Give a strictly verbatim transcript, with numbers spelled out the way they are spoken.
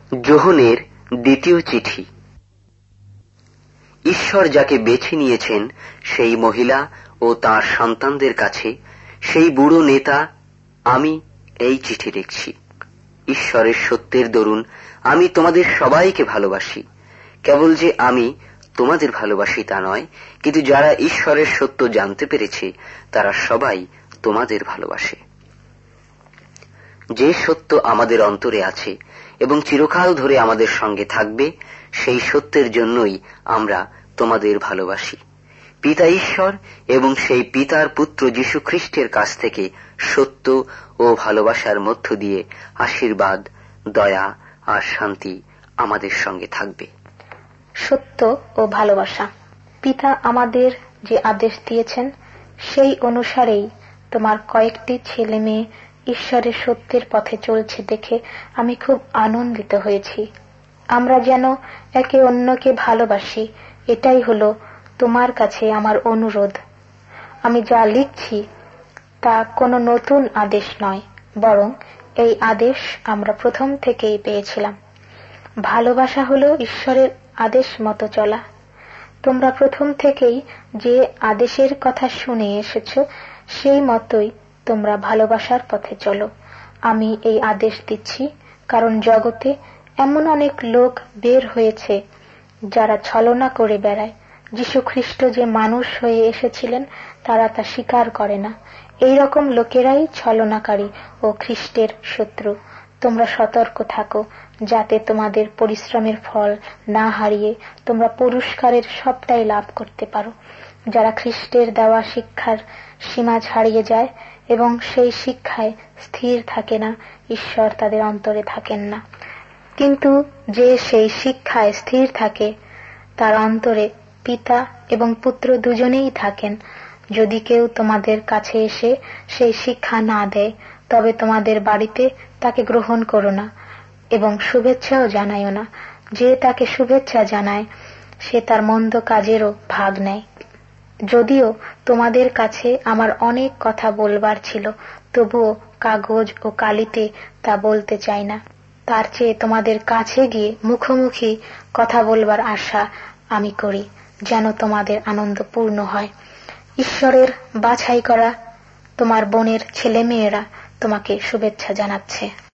যোহনের দ্বিতীয় চিঠি। ঈশ্বর যাকে বেছে নিয়েছেন সেই মহিলা ও তার সন্তানদের কাছে সেই বুড়ো নেতা আমি এই চিঠি লিখছি। ঈশ্বরের সত্যের দরুন আমি তোমাদের সবাইকে ভালোবাসি। কেবল যে আমি তোমাদের ভালোবাসি তা নয়, কিন্তু যারা ঈশ্বরের সত্য জানতে পেরেছে তারা সবাই তোমাদের ভালোবাসে। যে সত্য আমাদের অন্তরে আছে এবং চিরকাল ধরে আমাদের সঙ্গে থাকবে, সেই সত্যের জন্যই আমরা তোমাদের ভালোবাসি। পিতা ঈশ্বর এবং সেই পিতার পুত্র যীশু খ্রিস্টের কাছ থেকে সত্য ও ভালোবাসার মধ্য দিয়ে আশীর্বাদ, দয়া আর শান্তি আমাদের সঙ্গে থাকবে। সত্য ও ভালোবাসা। পিতা আমাদের যে আদেশ দিয়েছেন সেই অনুসারেই তোমার কয়েকটি ছেলে মেয়ে ঈশ্বরের সত্যের পথে চলছে দেখে আমি খুব আনন্দিত হয়েছি। আমরা যেন একে অন্যকে ভালোবাসি, এটাই হলো তোমার কাছে আমার অনুরোধ। আমি যা লিখছি তা কোনো নতুন আদেশ নয়, বরং এই আদেশ আমরা প্রথম থেকেই পেয়েছিলাম। ভালোবাসা হলো ঈশ্বরের আদেশ মতো চলা। তোমরা প্রথম থেকেই যে আদেশের কথা শুনে এসেছ সেই মতোই তোমরা ভালোবাসার পথে চলো। আমি এই আদেশ দিচ্ছি কারণ জগতে এমন অনেক লোক বের হয়েছে যারা ছলনা করে বেড়ায়। যীশু খ্রিস্ট যে মানুষ হয়ে এসেছিলেন তারা তা স্বীকার করে না। এই রকম লোকেরাই ছলনাকারী ও খ্রিস্টের শত্রু। তোমরা সতর্ক থাকো যাতে তোমাদের পরিশ্রমের ফল না হারিয়ে তোমরা পুরস্কারের সবটাই লাভ করতে পারো। যারা খ্রিস্টের দেওয়া শিক্ষার সীমা ছাড়িয়ে যায় এবং সেই শিক্ষায় স্থির থাকে না, ঈশ্বর তাদের অন্তরে থাকেন না। কিন্তু যে সেই শিক্ষায় স্থির থাকে তার অন্তরে পিতা এবং পুত্র দুজনেই থাকেন। যদি কেউ তোমাদের কাছে এসে সেই শিক্ষা না দেয় তবে তোমাদের বাড়িতে তাকে গ্রহণ করো না এবং শুভেচ্ছাও জানাইও না। যে তাকে শুভেচ্ছা জানায় সে তার মন্দ কাজেরও ভাগ নেয়। যদিও তোমাদের কাছে আমার অনেক কথা বলবার ছিল, তবুও কাগজ ও কালিতে তা বলতে চাই না। তার চেয়ে তোমাদের কাছে গিয়ে মুখোমুখি কথা বলবার আশা আমি করি, যেন তোমাদের আনন্দ পূর্ণ হয়। ঈশ্বরের বাছাই করা তোমার বোনের ছেলে মেয়েরা তোমাকে শুভেচ্ছা জানাচ্ছে।